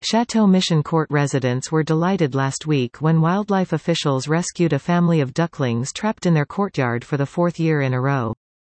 Chateau Mission Court residents were delighted last week when wildlife officials rescued a family of ducklings trapped in their courtyard for the fourth year in a row.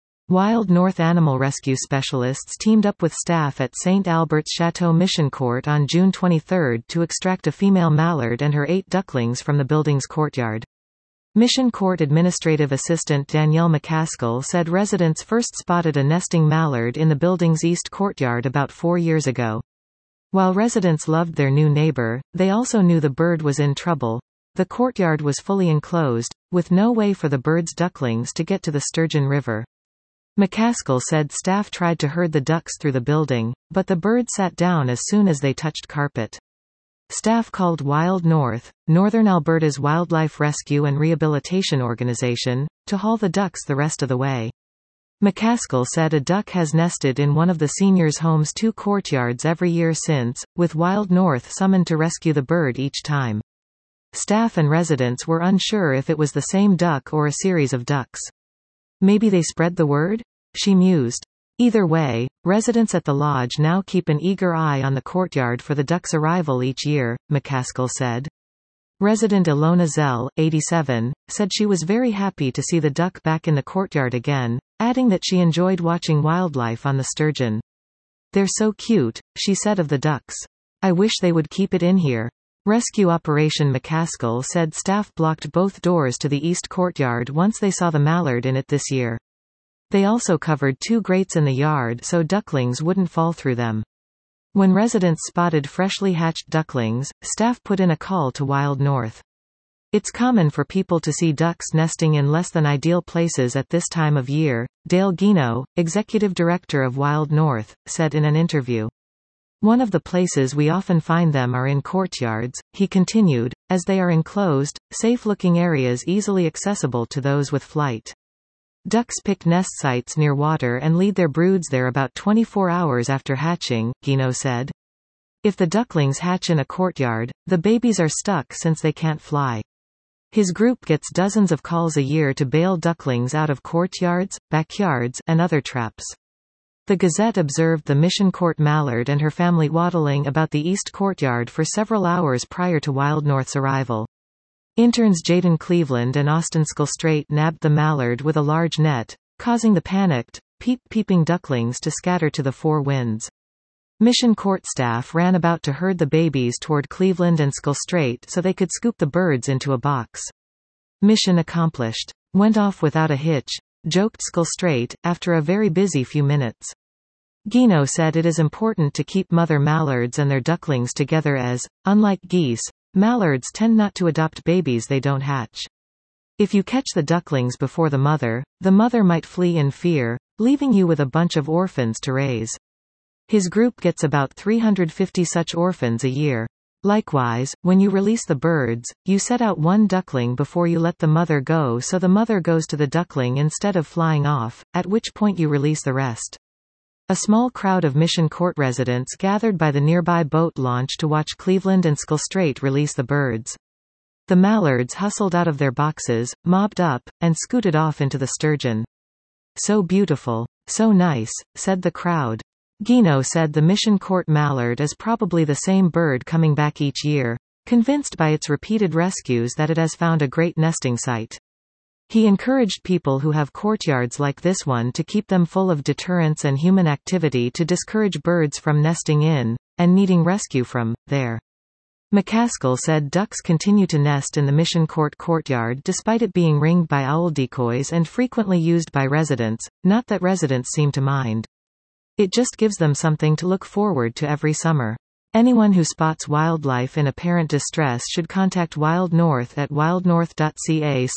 Wild North animal rescue specialists teamed up with staff at St. Albert's Chateau Mission Court on June 23 to extract a female mallard and her 8 ducklings from the building's courtyard. Mission Court Administrative Assistant Danielle McCaskill said residents first spotted a nesting mallard in the building's east courtyard about 4 years ago. While residents loved their new neighbor, they also knew the bird was in trouble. The courtyard was fully enclosed, with no way for the bird's ducklings to get to the Sturgeon River. McCaskill said staff tried to herd the ducks through the building, but the bird sat down as soon as they touched carpet. Staff called Wild North, Northern Alberta's wildlife rescue and rehabilitation organization, to haul the ducks the rest of the way. McCaskill said a duck has nested in one of the seniors' home's 2 courtyards every year since, with Wild North summoned to rescue the bird each time. Staff and residents were unsure if it was the same duck or a series of ducks. Maybe they spread the word? She mused. Either way, residents at the lodge now keep an eager eye on the courtyard for the duck's arrival each year, McCaskill said. Resident Ilona Zell, 87, said she was very happy to see the duck back in the courtyard again, adding that she enjoyed watching wildlife on the Sturgeon. "They're so cute," she said of the ducks. "I wish they would keep it in here." Rescue Operation McCaskill said staff blocked both doors to the east courtyard once they saw the mallard in it this year. They also covered 2 grates in the yard so ducklings wouldn't fall through them. When residents spotted freshly hatched ducklings, staff put in a call to Wild North. "It's common for people to see ducks nesting in less than ideal places at this time of year," Dale Guino, executive director of Wild North, said in an interview. "One of the places we often find them are in courtyards," he continued, "as they are enclosed, safe-looking areas easily accessible to those with flight. Ducks pick nest sites near water and lead their broods there about 24 hours after hatching," Guino said. "If the ducklings hatch in a courtyard, the babies are stuck since they can't fly." His group gets dozens of calls a year to bail ducklings out of courtyards, backyards, and other traps. The Gazette observed the Mission Court mallard and her family waddling about the east courtyard for several hours prior to Wild North's arrival. Interns Jaden Cleveland and Austin Skullstraight nabbed the mallard with a large net, causing the panicked, peeping ducklings to scatter to the 4 winds. Mission Court staff ran about to herd the babies toward Cleveland and Skullstraight so they could scoop the birds into a box. "Mission accomplished. Went off without a hitch," joked Skullstraight, after a very busy few minutes. Guino said it is important to keep mother mallards and their ducklings together as, unlike geese, mallards tend not to adopt babies they don't hatch. If you catch the ducklings before the mother might flee in fear, leaving you with a bunch of orphans to raise. His group gets about 350 such orphans a year. Likewise, when you release the birds, you set out 1 duckling before you let the mother go so the mother goes to the duckling instead of flying off, at which point you release the rest. A small crowd of Mission Court residents gathered by the nearby boat launch to watch Cleveland and Skullstraight release the birds. The mallards hustled out of their boxes, mobbed up, and scooted off into the Sturgeon. "So beautiful. So nice," said the crowd. Guino said the Mission Court mallard is probably the same bird coming back each year, convinced by its repeated rescues that it has found a great nesting site. He encouraged people who have courtyards like this one to keep them full of deterrence and human activity to discourage birds from nesting in, and needing rescue from, there. McCaskill said ducks continue to nest in the Mission Court courtyard despite it being ringed by owl decoys and frequently used by residents, not that residents seem to mind. It just gives them something to look forward to every summer. Anyone who spots wildlife in apparent distress should contact Wild North at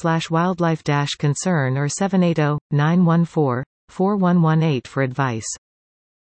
wildnorth.ca/wildlife-concern or 780-914-4118 for advice.